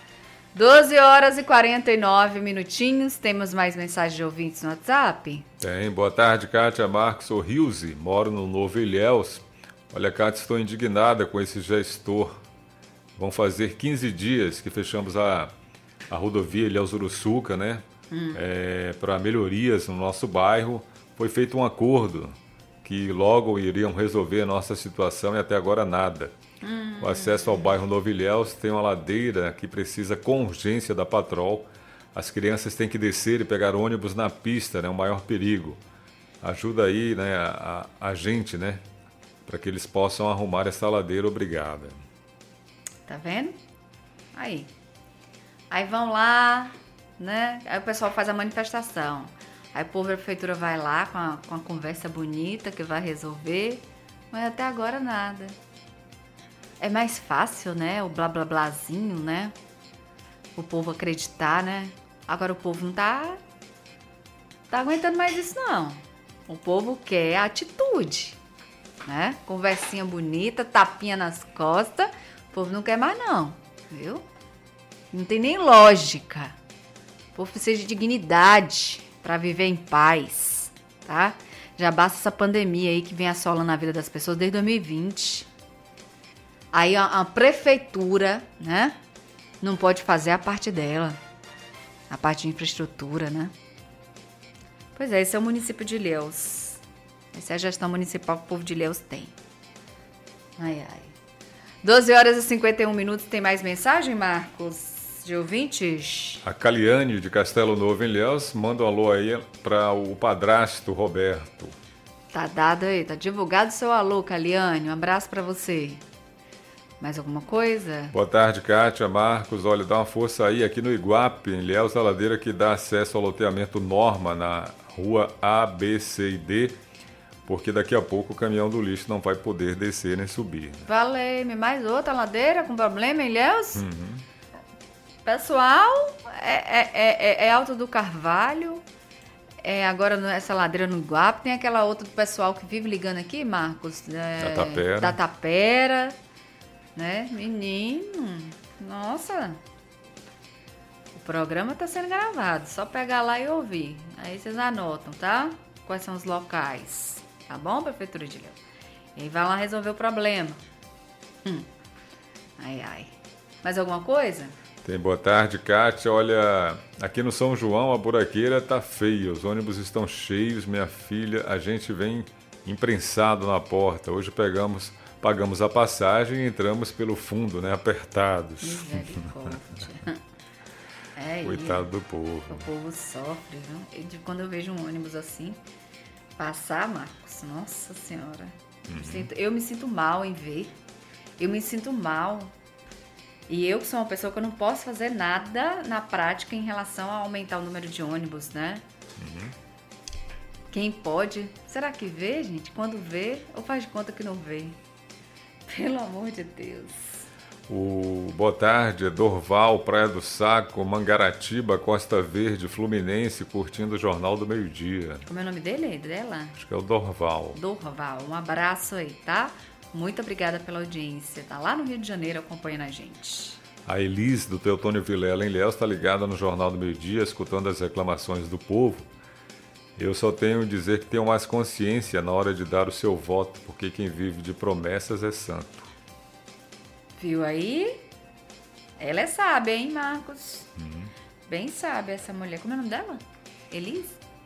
doze horas e quarenta e nove minutinhos. Temos mais mensagens de ouvintes no WhatsApp? Tem. Boa tarde, Kátia, Marcos, sou Rilze, moro no Novo Ilhéus. Olha, Kátia, estou indignada com esse gestor. Vão fazer quinze dias que fechamos a, a rodovia Ilhéus-Uruçuca, né? Hum. É, para melhorias no nosso bairro. Foi feito um acordo que logo iriam resolver a nossa situação e até agora nada. Hum. O acesso ao bairro Novo Ilhéus tem uma ladeira que precisa com urgência da Patrol. As crianças têm que descer e pegar ônibus na pista, né? O maior perigo. Ajuda aí, né, a, a gente, né? Para que eles possam arrumar essa ladeira. Obrigada. Tá vendo? Aí. Aí vão lá, né? Aí o pessoal faz a manifestação. Aí o povo da prefeitura vai lá com a, com a conversa bonita que vai resolver, mas até agora nada. É mais fácil, né? O blá blá blázinho, né? O povo acreditar, né? Agora o povo não tá, tá aguentando mais isso, não. O povo quer atitude. né? Conversinha bonita, tapinha nas costas. O povo não quer mais não, viu? Não tem nem lógica. O povo precisa de dignidade para viver em paz, tá? Já basta essa pandemia aí que vem assolando a vida das pessoas desde dois mil e vinte. Aí a, a prefeitura, né, não pode fazer a parte dela, a parte de infraestrutura, né? Pois é, esse é o município de Ilhéus. Essa é a gestão municipal que o povo de Ilhéus tem. Ai, ai. doze horas e cinquenta e um minutos. Tem mais mensagem, Marcos? De ouvintes? A Caliane de Castelo Novo, em Ilhéus, manda um alô aí para o padrasto Roberto. Tá dado aí, tá divulgado o seu alô, Caliane. Um abraço para você. Mais alguma coisa? Boa tarde, Kátia, Marcos. Olha, dá uma força aí aqui no Iguape, em Ilhéus, a ladeira que dá acesso ao loteamento Norma, na rua A, B, C e D, porque daqui a pouco o caminhão do lixo não vai poder descer nem subir. Né? Valeu-me, mais outra ladeira com problema em Ilhéus? Uhum. Pessoal, é, é, é, é Alto do Carvalho, é agora essa ladeira no Iguape, tem aquela outra do pessoal que vive ligando aqui, Marcos, é, da Tapera. Da Tapera, né? Menino, nossa, o programa tá sendo gravado, só pegar lá e ouvir, aí vocês anotam, tá? Quais são os locais, tá bom, Prefeitura de Ilhéus? E aí vai lá resolver o problema. Hum. Ai, ai. Mais alguma coisa? Tem boa tarde, Kátia. Olha, aqui no São João a buraqueira tá feia, os ônibus estão cheios, minha filha, a gente vem imprensado na porta. Hoje pegamos, pagamos a passagem e entramos pelo fundo, né, apertados. Misericórdia. É, coitado do povo. O povo sofre, viu? E quando eu vejo um ônibus assim passar, Marcos, nossa senhora, uhum. eu, sinto, eu me sinto mal em ver. Eu me sinto mal. E eu que sou uma pessoa que eu não posso fazer nada na prática em relação a aumentar o número de ônibus, né? Uhum. Quem pode? Será que vê, gente? Quando vê, ou faz de conta que não vê? Pelo amor de Deus. O boa tarde é Dorval, Praia do Saco, Mangaratiba, Costa Verde, Fluminense, curtindo o Jornal do Meio-Dia. Como é o nome dele? Dela? Acho que é o Dorval. Dorval, um abraço aí, tá? Muito obrigada pela audiência. Tá lá no Rio de Janeiro acompanhando a gente. A Elis, do Teotônio Vilela, em Ilhéus, está ligada no Jornal do Meio-Dia, escutando as reclamações do povo. Eu só tenho a dizer que tenham mais consciência na hora de dar o seu voto, porque quem vive de promessas é santo. Viu aí? Ela é sábia, hein, Marcos? Uhum. Bem sábia essa mulher. Como é o nome dela? Elis?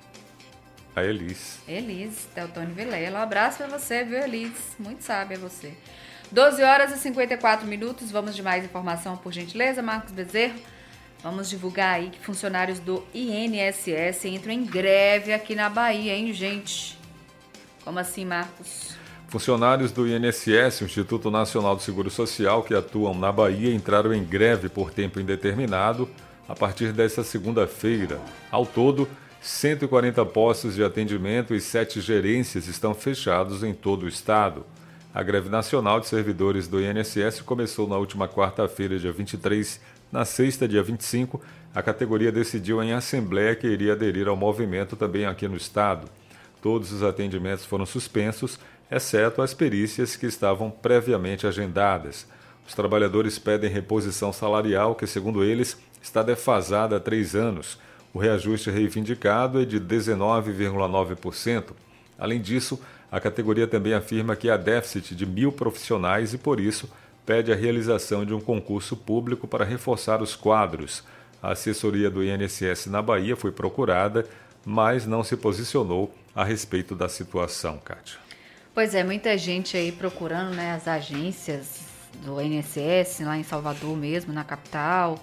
A Elis. Elis, Teotônio Vilela. Um abraço pra você, viu, Elis? Muito sábia você. doze horas e cinquenta e quatro minutos. Vamos de mais informação, por gentileza, Marcos Bezerro. Vamos divulgar aí que funcionários do I N S S entram em greve aqui na Bahia, hein, gente? Como assim, Marcos? Funcionários do I N S S, o Instituto Nacional do Seguro Social, que atuam na Bahia, entraram em greve por tempo indeterminado a partir desta segunda-feira. Ao todo, cento e quarenta postos de atendimento e sete gerências estão fechados em todo o estado. A greve nacional de servidores do I N S S começou na última quarta-feira, dia vinte e três. Na sexta, dia vinte e cinco, a categoria decidiu em assembleia que iria aderir ao movimento também aqui no estado. Todos os atendimentos foram suspensos, exceto as perícias que estavam previamente agendadas. Os trabalhadores pedem reposição salarial, que, segundo eles, está defasada há três anos. O reajuste reivindicado é de dezenove vírgula nove por cento. Além disso, a categoria também afirma que há déficit de mil profissionais e, por isso, pede a realização de um concurso público para reforçar os quadros. A assessoria do I N S S na Bahia foi procurada, mas não se posicionou a respeito da situação, Kátia. Pois é, muita gente aí procurando, né, as agências do I N S S, lá em Salvador mesmo, na capital.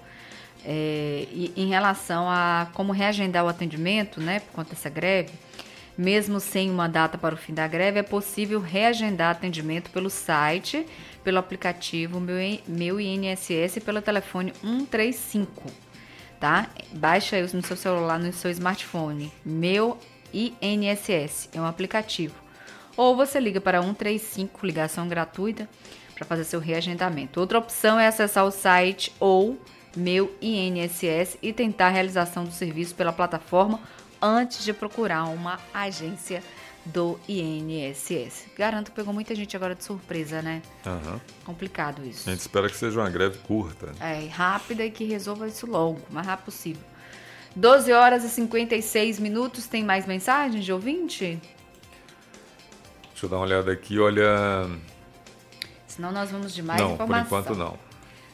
É, e em relação a como reagendar o atendimento, né, por conta dessa greve, mesmo sem uma data para o fim da greve, é possível reagendar atendimento pelo site, pelo aplicativo Meu, Meu I N S S e pelo telefone cento e trinta e cinco, tá? Baixa aí no seu celular, no seu smartphone, Meu I N S S, é um aplicativo. Ou você liga para cento e trinta e cinco, ligação gratuita, para fazer seu reagendamento. Outra opção é acessar o site ou Meu I N S S e tentar a realização do serviço pela plataforma antes de procurar uma agência do I N S S. Garanto que pegou muita gente agora de surpresa, né? Uhum. Complicado isso. A gente espera que seja uma greve curta. É, rápida e que resolva isso logo, o mais rápido possível. doze horas e cinquenta e seis minutos, tem mais mensagens de ouvinte? Deixa eu dar uma olhada aqui, olha... Senão nós vamos de mais não, informação. Por enquanto não.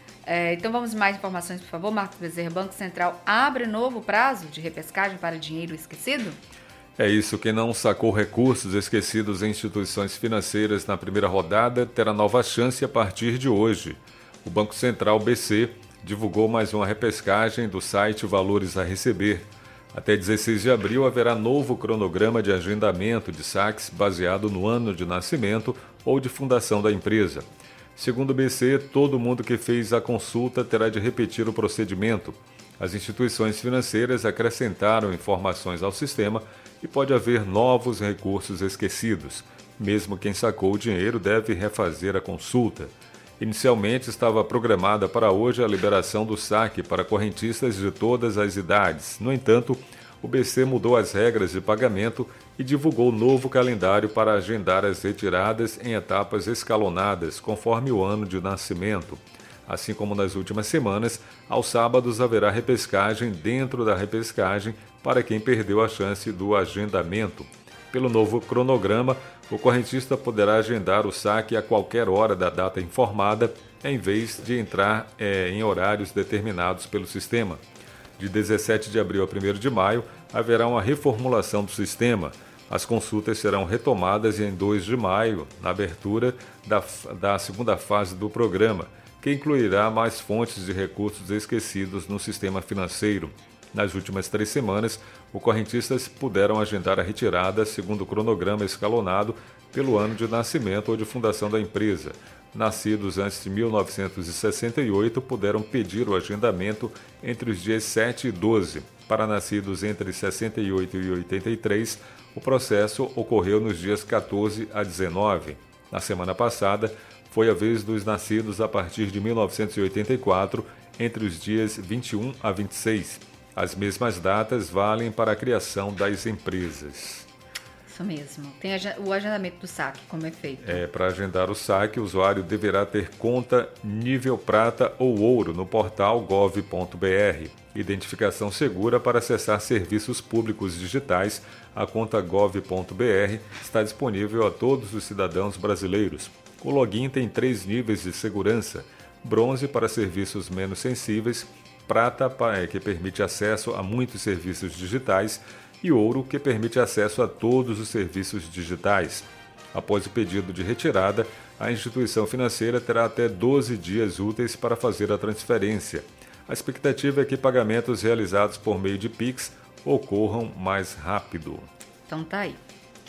É, então vamos de mais informações, por favor. Marcos Bezerra, Banco Central abre novo prazo de repescagem para dinheiro esquecido? É isso, quem não sacou recursos esquecidos em instituições financeiras na primeira rodada terá nova chance a partir de hoje. O Banco Central B C divulgou mais uma repescagem do site Valores a Receber. Até dezesseis de abril haverá novo cronograma de agendamento de saques baseado no ano de nascimento ou de fundação da empresa. Segundo o B C, todo mundo que fez a consulta terá de repetir o procedimento. As instituições financeiras acrescentaram informações ao sistema e pode haver novos recursos esquecidos. Mesmo quem sacou o dinheiro deve refazer a consulta. Inicialmente estava programada para hoje a liberação do saque para correntistas de todas as idades. No entanto, o B C mudou as regras de pagamento e divulgou novo calendário para agendar as retiradas em etapas escalonadas, conforme o ano de nascimento. Assim como nas últimas semanas, aos sábados haverá repescagem dentro da repescagem para quem perdeu a chance do agendamento. Pelo novo cronograma, o correntista poderá agendar o saque a qualquer hora da data informada, em vez de entrar é, em horários determinados pelo sistema. De dezessete de abril a primeiro de maio, haverá uma reformulação do sistema. As consultas serão retomadas em dois de maio, na abertura da, da segunda fase do programa, que incluirá mais fontes de recursos esquecidos no sistema financeiro. Nas últimas três semanas, os correntistas puderam agendar a retirada segundo o cronograma escalonado pelo ano de nascimento ou de fundação da empresa. Nascidos antes de mil novecentos e sessenta e oito puderam pedir o agendamento entre os dias sete e doze. Para nascidos entre sessenta e oito e oitenta e três, o processo ocorreu nos dias quatorze a dezenove. Na semana passada, foi a vez dos nascidos a partir de mil novecentos e oitenta e quatro, entre os dias vinte e um a vinte e seis. As mesmas datas valem para a criação das empresas. Isso mesmo. Tem o agendamento do saque, como é feito? É, para agendar o saque, o usuário deverá ter conta nível prata ou ouro no portal gov ponto br. Identificação segura para acessar serviços públicos digitais. A conta gov ponto br está disponível a todos os cidadãos brasileiros. O login tem três níveis de segurança: bronze para serviços menos sensíveis, prata, que permite acesso a muitos serviços digitais, e ouro, que permite acesso a todos os serviços digitais. Após o pedido de retirada, a instituição financeira terá até doze dias úteis para fazer a transferência. A expectativa é que pagamentos realizados por meio de Pix ocorram mais rápido. Então tá aí.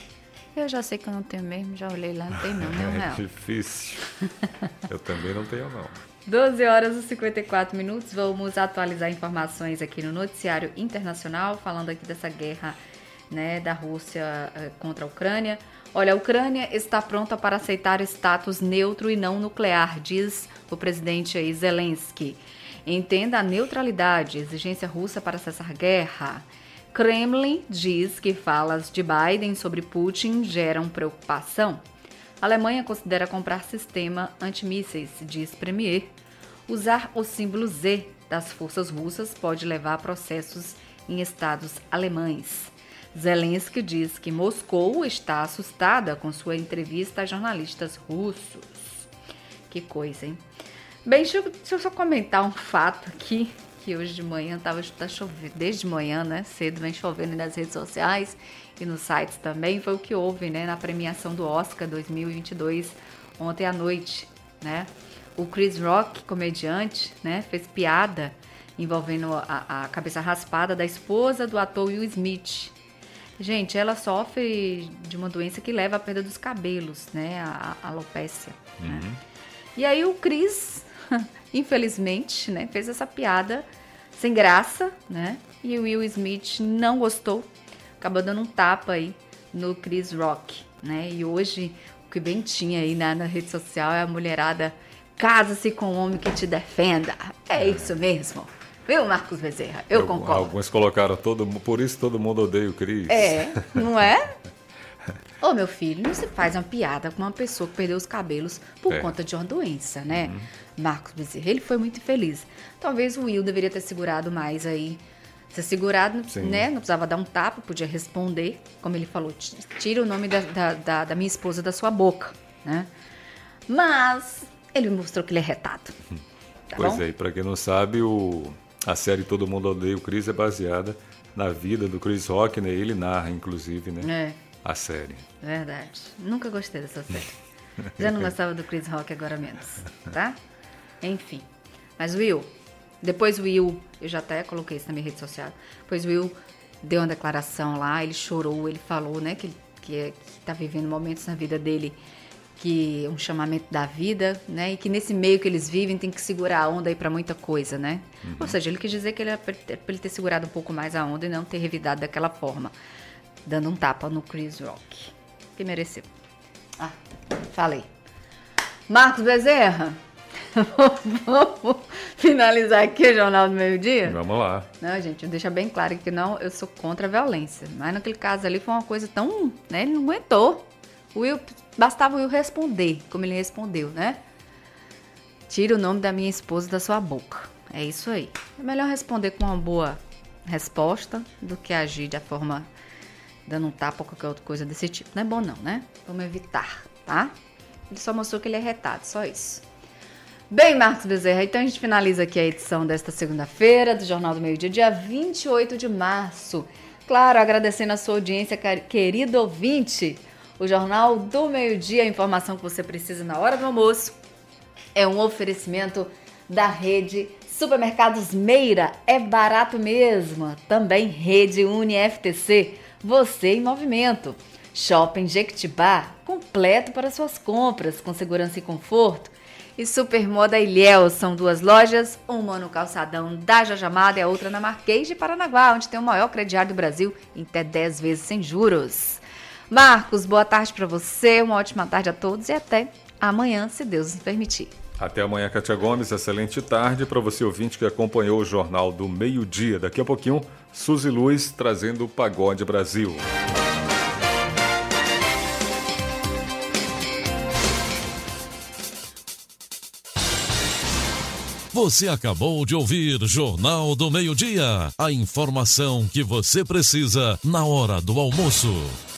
Eu já sei que eu não tenho mesmo, já olhei lá, não tem não, nem um real. É difícil. Eu também não tenho não. doze horas e cinquenta e quatro minutos, vamos atualizar informações aqui no noticiário internacional, falando aqui dessa guerra, né, da Rússia uh, contra a Ucrânia. Olha, a Ucrânia está pronta para aceitar status neutro e não nuclear, diz o presidente aí, Zelensky. Entenda a neutralidade, exigência russa para cessar guerra. Kremlin diz que falas de Biden sobre Putin geram preocupação. A Alemanha considera comprar sistema antimísseis, diz Premier. Usar o símbolo Z das forças russas pode levar a processos em estados alemães. Zelensky diz que Moscou está assustada com sua entrevista a jornalistas russos. Que coisa, hein? Bem, deixa eu, deixa eu só comentar um fato aqui, que hoje de manhã estava tá chovendo, desde de manhã, né? Cedo vem chovendo nas redes sociais e nos sites também. Foi o que houve, né, na premiação do Oscar dois mil e vinte e dois, ontem à noite, né? O Chris Rock, comediante, né, fez piada envolvendo a, a cabeça raspada da esposa do ator Will Smith. Gente, ela sofre de uma doença que leva à perda dos cabelos, né, a, a alopécia. Uhum. Né? E aí o Chris, infelizmente, né, fez essa piada sem graça, né? E o Will Smith não gostou, acabou dando um tapa aí no Chris Rock, né? E hoje o que bem tinha aí na, na rede social é a mulherada: casa-se com um homem que te defenda. É isso mesmo. Viu, Marcos Bezerra? Eu, Eu concordo. Alguns colocaram, todo, por isso todo mundo odeia o Chris. É, não é? Ô, meu filho, não se faz uma piada com uma pessoa que perdeu os cabelos por É. conta de uma doença, né? Marcos Bezerra, ele foi muito infeliz. Talvez o Will deveria ter segurado mais aí. Ser segurado, Sim. né? Não precisava dar um tapa, podia responder. Como ele falou, "T- tira o nome da, da, da- da minha esposa da sua boca, né? Mas ele mostrou que ele é retado. Tá Pois bom? é, e pra quem não sabe, o... a série Todo Mundo Odeia o Chris é baseada na vida do Chris Rock, né? Ele narra, inclusive, né? É, A série. verdade. Nunca gostei dessa série. Já não gostava do Chris Rock, agora menos, tá? Enfim. Mas o Will, depois o Will, eu já até coloquei isso na minha rede social, depois o Will deu uma declaração lá, ele chorou, ele falou, né, que, que, é- que tá vivendo momentos na vida dele que é um chamamento da vida, né, e que nesse meio que eles vivem tem que segurar a onda aí pra muita coisa, né? Ou seja, ele quis dizer que ele era pra ele ter- pra ele ter segurado um pouco mais a onda e não ter revidado daquela forma, dando um tapa no Chris Rock, que mereceu. Ah, falei. Marcos Bezerra, vamos finalizar aqui o Jornal do Meio-Dia? Vamos lá. Não, gente, deixa bem claro que não, eu sou contra a violência. Mas naquele caso ali foi uma coisa tão, né, ele não aguentou. O Will, bastava o Will responder, como ele respondeu, né? Tira o nome da minha esposa da sua boca. É isso aí. É melhor responder com uma boa resposta do que agir da forma dando um tapa ou qualquer outra coisa desse tipo. Não é bom não, né? Vamos evitar, tá? Ele só mostrou que ele é retado, só isso. Bem, Marcos Bezerra, então a gente finaliza aqui a edição desta segunda-feira do Jornal do Meio-Dia, dia vinte e oito de março. Claro, agradecendo a sua audiência, car- querido ouvinte. O Jornal do Meio-Dia, a informação que você precisa na hora do almoço, é um oferecimento da rede Supermercados Meira. É barato mesmo. Também rede Uni F T C, você em movimento. Shopping Jequitibá, completo para suas compras, com segurança e conforto. E Supermoda Ilhéus, são duas lojas, uma no calçadão da Jajamada e a outra na Marquês de Paranaguá, onde tem o maior crediário do Brasil, em até dez vezes sem juros. Marcos, boa tarde para você, uma ótima tarde a todos e até amanhã, se Deus nos permitir. Até amanhã, Kátia Gomes. Excelente tarde para você, ouvinte, que acompanhou o Jornal do Meio-Dia. Daqui a pouquinho, Suzy Luz trazendo o Pagode Brasil. Você acabou de ouvir Jornal do Meio-Dia. A informação que você precisa na hora do almoço.